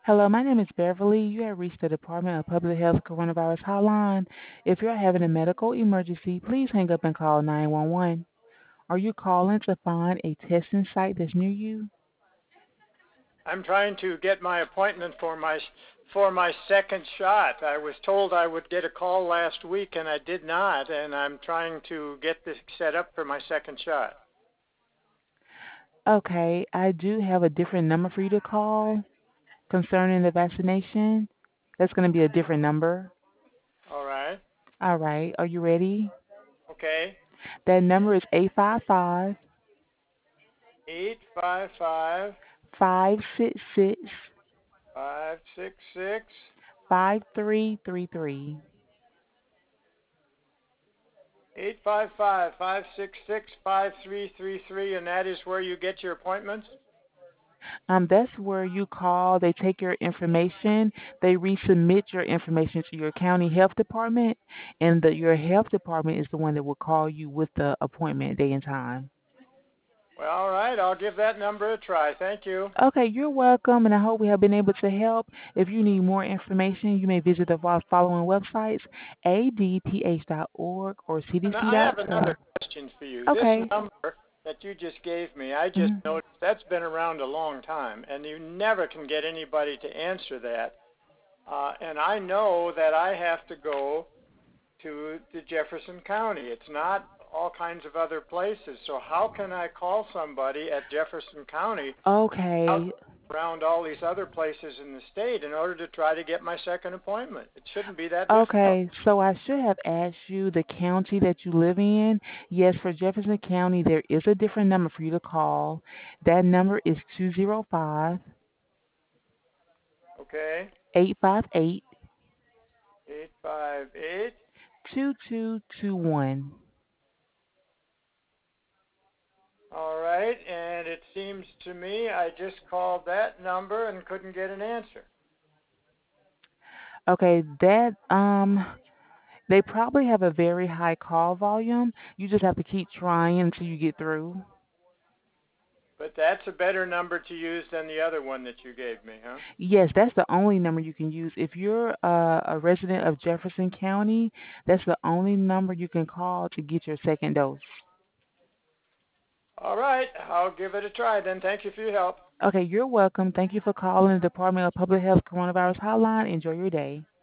Hello, my name is Beverly. You have reached the Department of Public Health Coronavirus Hotline. If you're having a medical emergency, please hang up and call 911. Are you calling to find a testing site that's near you? I'm trying to get my appointment for my second shot. I was told I would get a call last week and I did not, and I'm trying to get this set up for my second shot. Okay, I do have a different number for you to call concerning the vaccination. That's going to be a different number. All right. All right, are you ready? Okay. That number is 855 855 566 566 5333. 855-566-5333, and that is where you get your appointments? That's where you call. They take your information. They resubmit your information to your county health department, and your health department is the one that will call you with the appointment day and time. Well, all right. I'll give that number a try. Thank you. Okay, you're welcome, and I hope we have been able to help. If you need more information, you may visit the following websites: adph.org or And I have cdc.gov. another question for you. This Okay. number that you just gave me, I just Mhm. noticed that's been around a long time, and you never can get anybody to answer that. And I know that I have to go to the Jefferson County. It's not all kinds of other places. So how can I call somebody at Jefferson County out Okay. around all these other places in the state in order to try to get my second appointment? It shouldn't be that difficult. Okay, so I should have asked you the county that you live in. Yes, for Jefferson County, there is a different number for you to call. That number is 205 Okay? 858 858. 2221. All right, and it seems to me I just called that number and couldn't get an answer. Okay, they probably have a very high call volume. You just have to keep trying until you get through. But that's a better number to use than the other one that you gave me, huh? Yes, that's the only number you can use. If you're a resident of Jefferson County, that's the only number you can call to get your second dose. All right, I'll give it a try then. Thank you for your help. Okay, you're welcome. Thank you for calling the Department of Public Health Coronavirus Hotline. Enjoy your day.